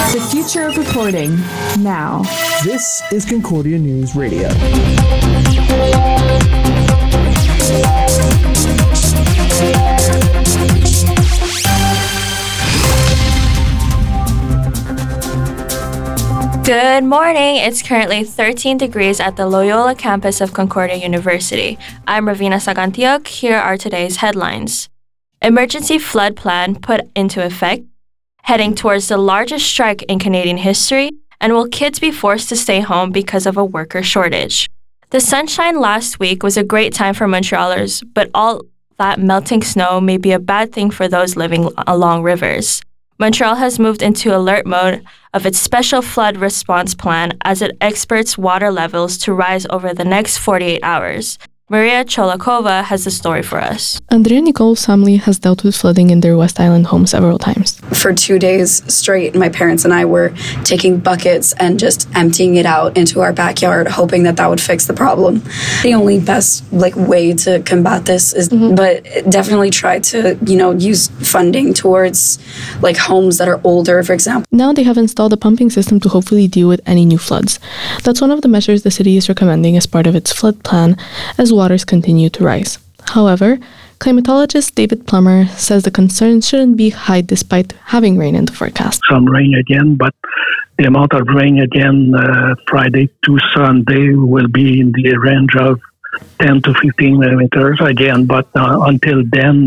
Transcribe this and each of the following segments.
The future of reporting, now. This is Concordia News Radio. Good morning. It's currently 13 degrees at the Loyola campus of Concordia University. I'm Ravina Sagantiok. Here are today's headlines. Emergency flood plan put into effect, heading towards the largest strike in Canadian history, and will kids be forced to stay home because of a worker shortage? The sunshine last week was a great time for Montrealers, but all that melting snow may be a bad thing for those living along rivers. Montreal has moved into alert mode of its special flood response plan as it expects water levels to rise over the next 48 hours. Maria Cholakova has the story for us. Andrea Nicole's family has dealt with flooding in their West Island home several times. For 2 days straight, my parents and I were taking buckets and just emptying it out into our backyard, hoping that would fix the problem. The only best way to combat this is, but definitely try to, use funding towards homes that are older, for example. Now they have installed a pumping system to hopefully deal with any new floods. That's one of the measures the city is recommending as part of its flood plan, as waters continue to rise. However, climatologist David Plummer says the concern shouldn't be high despite having rain in the forecast. Some rain again, but the amount of rain again Friday to Sunday will be in the range of 10 to 15 millimeters again, but until then,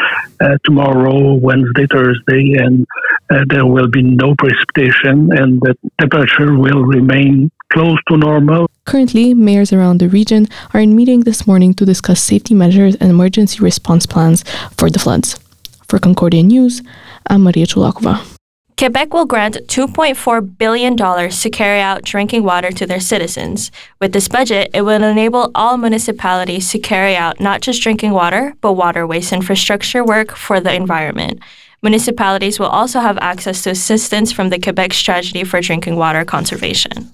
tomorrow, Wednesday, Thursday, and there will be no precipitation and the temperature will remain close to normal. Currently, mayors around the region are in meeting this morning to discuss safety measures and emergency response plans for the floods. For Concordia News, I'm Maria Chulakova. Quebec will grant $2.4 billion to carry out drinking water to their citizens. With this budget, it will enable all municipalities to carry out not just drinking water, but water waste infrastructure work for the environment. Municipalities will also have access to assistance from the Quebec Strategy for Drinking Water Conservation.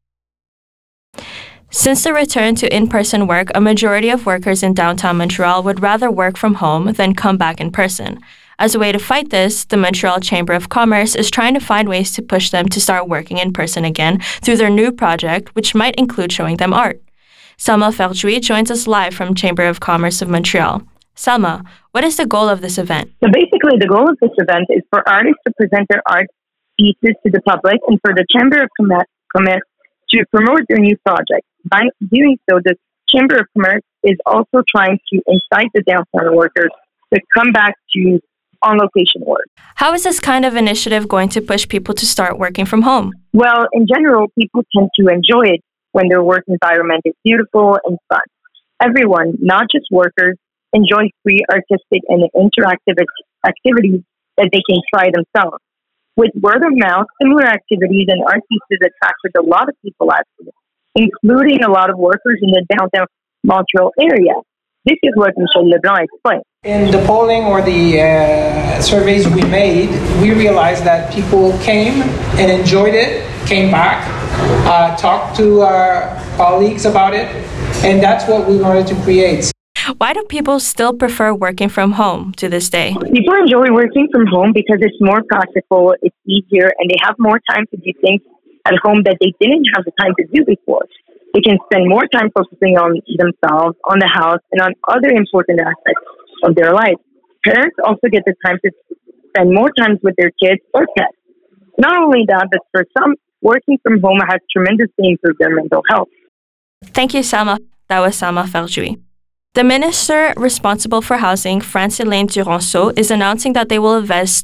Since the return to in-person work, a majority of workers in downtown Montreal would rather work from home than come back in person. As a way to fight this, the Montreal Chamber of Commerce is trying to find ways to push them to start working in person again through their new project, which might include showing them art. Selma Ferjui joins us live from Chamber of Commerce of Montreal. Selma, what is the goal of this event? So basically, the goal of this event is for artists to present their art pieces to the public and for the Chamber of Commerce to promote their new project. By doing so, the Chamber of Commerce is also trying to incite the downtown workers to come back to on-location work. How is this kind of initiative going to push people to start working from home? Well, in general, people tend to enjoy it when their work environment is beautiful and fun. Everyone, not just workers, enjoy free artistic and interactive activities that they can try themselves. With word of mouth, similar activities and art pieces attracted a lot of people last year, including a lot of workers in the downtown Montreal area. This is what Michel Leblanc explained. In the polling or the surveys we made, we realized that people came and enjoyed it, came back, talked to our colleagues about it, and that's what we wanted to create. Why do people still prefer working from home to this day? People enjoy working from home because it's more practical, it's easier, and they have more time to do things at home that they didn't have the time to do before. They can spend more time focusing on themselves, on the house, and on other important aspects of their life. Parents also get the time to spend more time with their kids or pets. Not only that, but for some, working from home has tremendously improved their mental health. Thank you, Selma. That was Selma Ferjui. The minister responsible for housing, Francilene Duranceau, is announcing that they will invest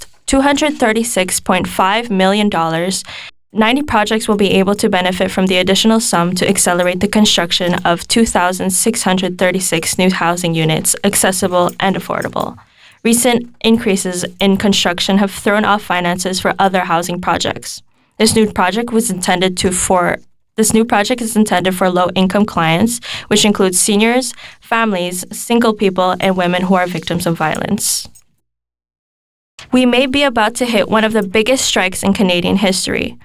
$236.5 million. 90 projects will be able to benefit from the additional sum to accelerate the construction of 2,636 new housing units, accessible and affordable. Recent increases in construction have thrown off finances for other housing projects. This new project is intended for low-income clients, which includes seniors, families, single people, and women who are victims of violence. We may be about to hit one of the biggest strikes in Canadian history.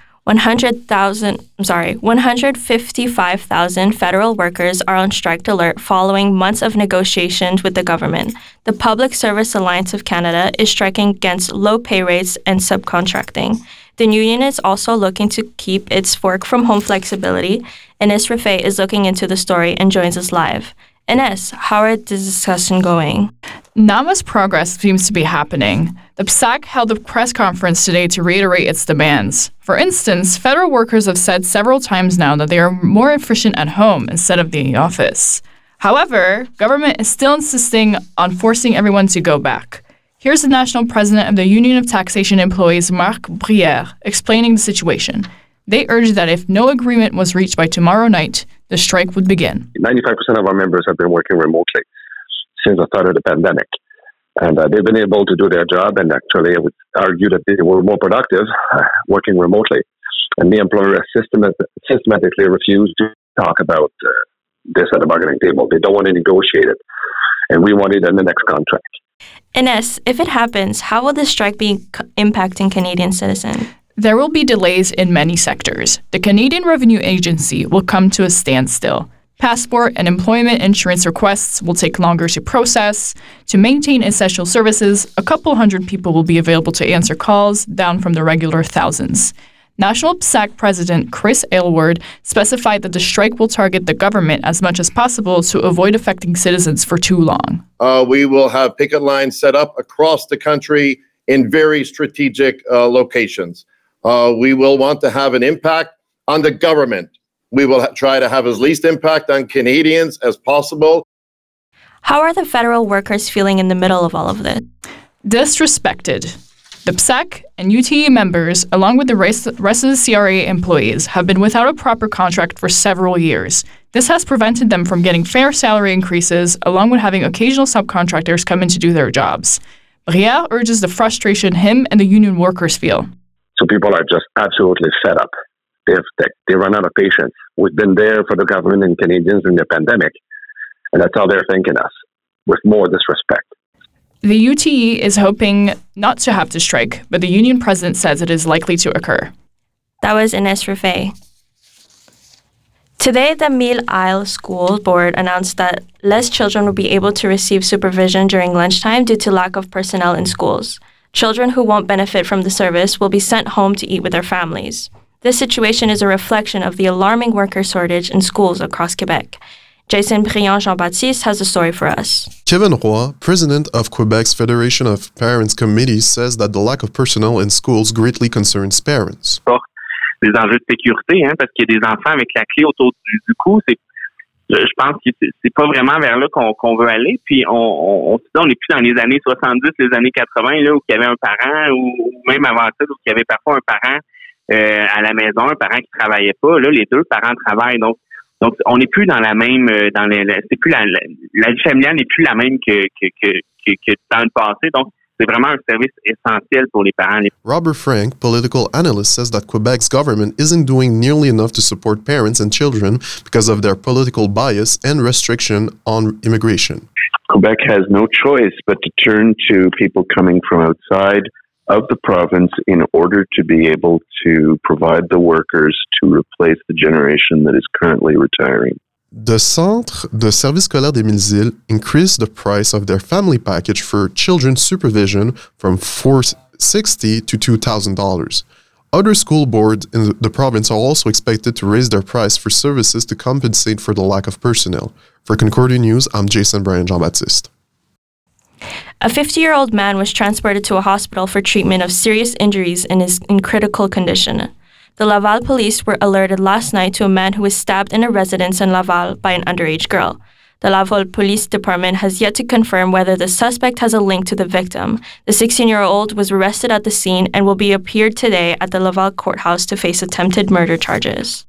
155,000 federal workers are on strike alert following months of negotiations with the government. The Public Service Alliance of Canada is striking against low pay rates and subcontracting. The union is also looking to keep its work-from-home flexibility. Ines Rafay is looking into the story and joins us live. Ines, how are the discussion going? Not much progress seems to be happening. The PSAC held a press conference today to reiterate its demands. For instance, federal workers have said several times now that they are more efficient at home instead of the office. However, government is still insisting on forcing everyone to go back. Here's the national president of the Union of Taxation Employees, Marc Brière, explaining the situation. They urged that if no agreement was reached by tomorrow night, the strike would begin. 95% of our members have been working remotely since the start of the pandemic. And they've been able to do their job, and actually I would argue that they were more productive working remotely. And the employer has systematically refused to talk about this at the bargaining table. They don't want to negotiate it, and we want it in the next contract. Ines, if it happens, how will the strike be impacting Canadian citizens? There will be delays in many sectors. The Canadian Revenue Agency will come to a standstill. Passport and employment insurance requests will take longer to process. To maintain essential services, a couple hundred people will be available to answer calls, down from the regular thousands. National PSAC President Chris Aylward specified that the strike will target the government as much as possible to avoid affecting citizens for too long. We will have picket lines set up across the country in very strategic locations. We will want to have an impact on the government. We will try to have as least impact on Canadians as possible. How are the federal workers feeling in the middle of all of this? Disrespected. The PSAC and UTE members, along with the rest of the CRA employees, have been without a proper contract for several years. This has prevented them from getting fair salary increases, along with having occasional subcontractors come in to do their jobs. Brière urges the frustration him and the union workers feel. So people are just absolutely fed up. They run out of patience. We've been there for the government and Canadians in the pandemic, and that's how they're thanking us, with more disrespect. The UTE is hoping not to have to strike, but the union president says it is likely to occur. That was Ines Rafay. Today, the Mille Isles School Board announced that less children will be able to receive supervision during lunchtime due to lack of personnel in schools. Children who won't benefit from the service will be sent home to eat with their families. This situation is a reflection of the alarming worker shortage in schools across Quebec. Jason Briand-Jean-Baptiste has a story for us. Kevin Roy, president of Quebec's Federation of Parents Committee, says that the lack of personnel in schools greatly concerns parents. Des enjeux de sécurité, parce qu'il y a des enfants avec la clé autour du cou. Je pense que c'est pas vraiment vers là qu'on veut aller. Puis on n'est plus dans les années 70, les années 80, là, où il y avait un parent, ou même avant ça, où il y avait parfois un parent à la maison, un parent qui travaillait pas. Là, les deux parents travaillent. Donc on n'est plus dans la même, c'est plus la vie familiale n'est plus la même que dans le passé. Donc c'est vraiment un service essentiel pour les parents. Robert Frank, political analyst, says that Quebec's government isn't doing nearly enough to support parents and children because of their political bias and restriction on immigration. Quebec has no choice but to turn to people coming from outside of the province in order to be able to provide the workers to replace the generation that is currently retiring. The Centre de Service Scolaire des Mille-Îles increased the price of their family package for children's supervision from $460 to $2,000. Other school boards in the province are also expected to raise their price for services to compensate for the lack of personnel. For Concordia News, I'm Jason Briand-Jean-Baptiste. A 50-year-old man was transported to a hospital for treatment of serious injuries and is in critical condition. The Laval police were alerted last night to a man who was stabbed in a residence in Laval by an underage girl. The Laval Police Department has yet to confirm whether the suspect has a link to the victim. The 16-year-old was arrested at the scene and will be appeared today at the Laval courthouse to face attempted murder charges.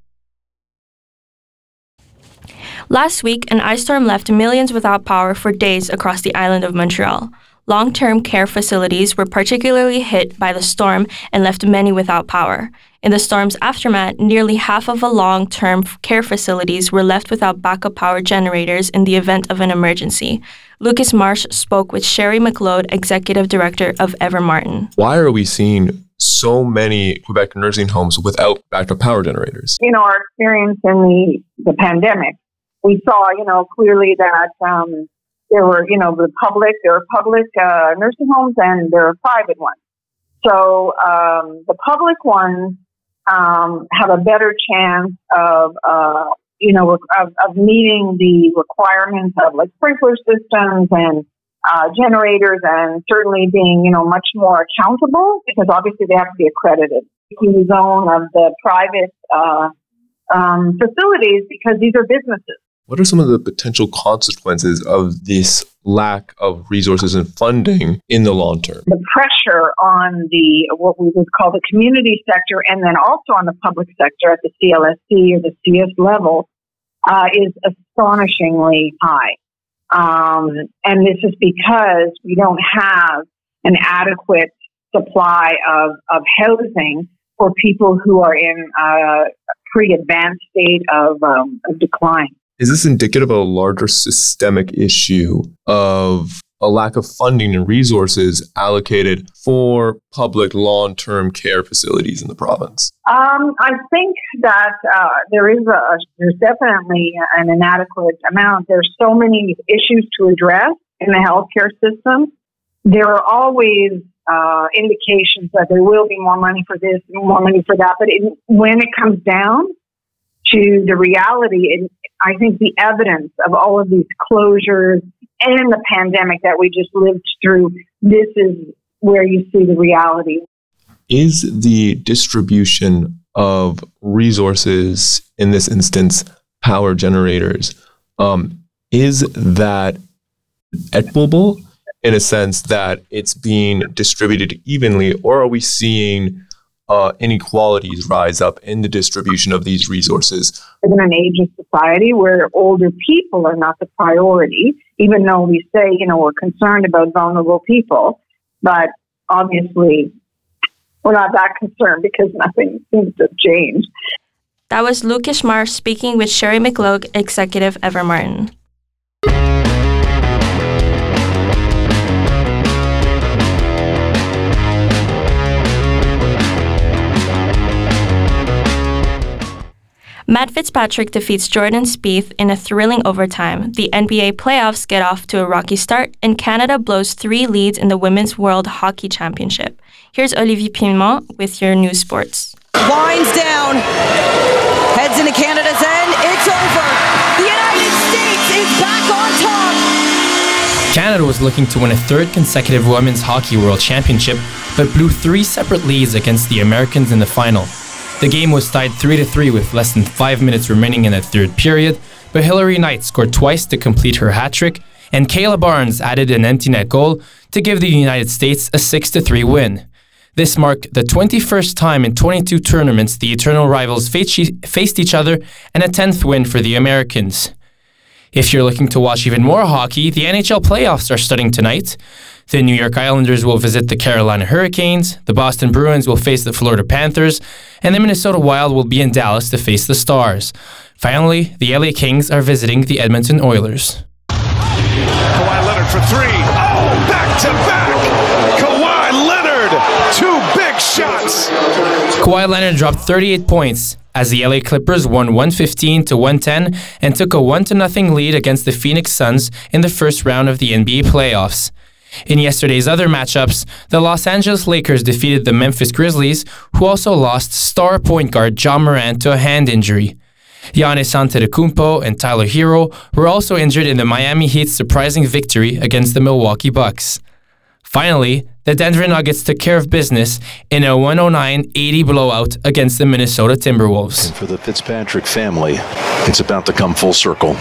Last week, an ice storm left millions without power for days across the island of Montreal. Long-term care facilities were particularly hit by the storm and left many without power. In the storm's aftermath, nearly half of the long-term care facilities were left without backup power generators in the event of an emergency. Lucas Marsh spoke with Sherry McLeod, Executive Director of Ever Martin. Why are we seeing so many Quebec nursing homes without backup power generators? In our experience in the pandemic, we saw, clearly that there were, there are public nursing homes and there are private ones. So the public ones have a better chance of meeting the requirements of like sprinkler systems and generators, and certainly being, much more accountable, because obviously they have to be accredited in the zone of the private facilities, because these are businesses. What are some of the potential consequences of this lack of resources and funding in the long term? The pressure on what we would call the community sector, and then also on the public sector at the CLSC or the CS level, is astonishingly high. And this is because we don't have an adequate supply of housing for people who are in a pretty advanced state of decline. Is this indicative of a larger systemic issue of a lack of funding and resources allocated for public long-term care facilities in the province? I think that there's definitely an inadequate amount. There's so many issues to address in the healthcare system. There are always indications that there will be more money for this, more money for that. But when it comes down to the reality, I think the evidence of all of these closures and the pandemic that we just lived through, this is where you see the reality. Is the distribution of resources, in this instance, power generators, is that equitable in a sense that it's being distributed evenly, or are we seeing inequalities rise up in the distribution of these resources? In an ageist society where older people are not the priority, even though we say, we're concerned about vulnerable people, but obviously we're not that concerned because nothing seems to change. That was Luc Ishmar speaking with Sherry McLogue, Executive Ever Martin. Matt Fitzpatrick defeats Jordan Spieth in a thrilling overtime. The NBA playoffs get off to a rocky start, and Canada blows 3 leads in the Women's World Hockey Championship. Here's Olivier Piedmont with your news sports. Winds down, heads into Canada's end. It's over. The United States is back on top. Canada was looking to win a 3rd consecutive Women's Hockey World Championship, but blew 3 separate leads against the Americans in the final. The game was tied 3-3 with less than 5 minutes remaining in the 3rd period, but Hilary Knight scored twice to complete her hat trick, and Kayla Barnes added an empty net goal to give the United States a 6-3 win. This marked the 21st time in 22 tournaments the eternal rivals faced each other, and a 10th win for the Americans. If you're looking to watch even more hockey, the NHL playoffs are starting tonight. The New York Islanders will visit the Carolina Hurricanes, the Boston Bruins will face the Florida Panthers, and the Minnesota Wild will be in Dallas to face the Stars. Finally, the LA Kings are visiting the Edmonton Oilers. Kawhi Leonard for 3. Oh, back-to-back! Kawhi Leonard, 2 big shots! Kawhi Leonard dropped 38 points as the LA Clippers won 115-110 and took a 1-0 lead against the Phoenix Suns in the first round of the NBA playoffs. In yesterday's other matchups, the Los Angeles Lakers defeated the Memphis Grizzlies, who also lost star point guard Ja Morant to a hand injury. Giannis Antetokounmpo and Tyler Hero were also injured in the Miami Heat's surprising victory against the Milwaukee Bucks. Finally, the Denver Nuggets took care of business in a 109-80 blowout against the Minnesota Timberwolves. And for the Fitzpatrick family, it's about to come full circle.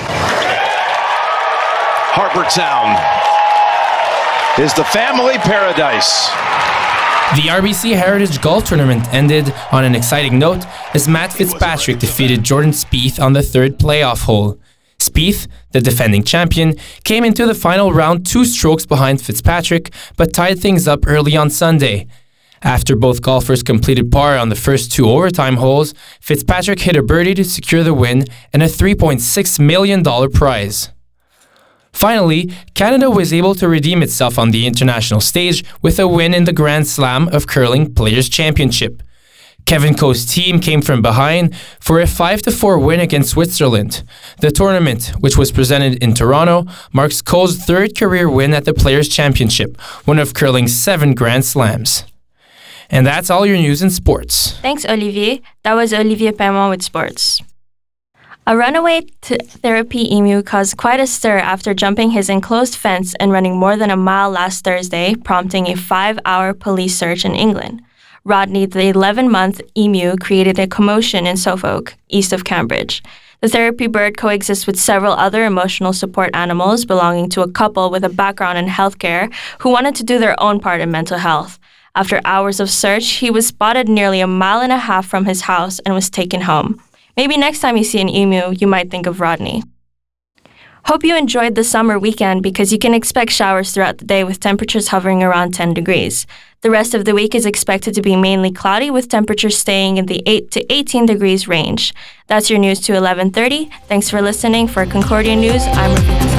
Harper Town is the family paradise. The RBC Heritage Golf Tournament ended on an exciting note as Matt Fitzpatrick defeated Jordan Spieth on the 3rd playoff hole. Spieth, the defending champion, came into the final round 2 strokes behind Fitzpatrick, but tied things up early on Sunday. After both golfers completed par on the first 2 overtime holes, Fitzpatrick hit a birdie to secure the win and a $3.6 million prize. Finally, Canada was able to redeem itself on the international stage with a win in the Grand Slam of Curling Players' Championship. Kevin Ko's team came from behind for a 5-4 win against Switzerland. The tournament, which was presented in Toronto, marks Ko's 3rd career win at the Players' Championship, one of curling's 7 Grand Slams. And that's all your news in sports. Thanks, Olivier. That was Olivier Paimon with sports. A runaway therapy emu caused quite a stir after jumping his enclosed fence and running more than a mile last Thursday, prompting a 5-hour police search in England. Rodney, the 11-month emu, created a commotion in Suffolk, east of Cambridge. The therapy bird coexists with several other emotional support animals belonging to a couple with a background in healthcare who wanted to do their own part in mental health. After hours of search, he was spotted nearly a mile and a half from his house and was taken home. Maybe next time you see an emu, you might think of Rodney. Hope you enjoyed the summer weekend because you can expect showers throughout the day with temperatures hovering around 10 degrees. The rest of the week is expected to be mainly cloudy with temperatures staying in the 8 to 18 degrees range. That's your news to 11:30. Thanks for listening. For Concordia News, I'm Ravina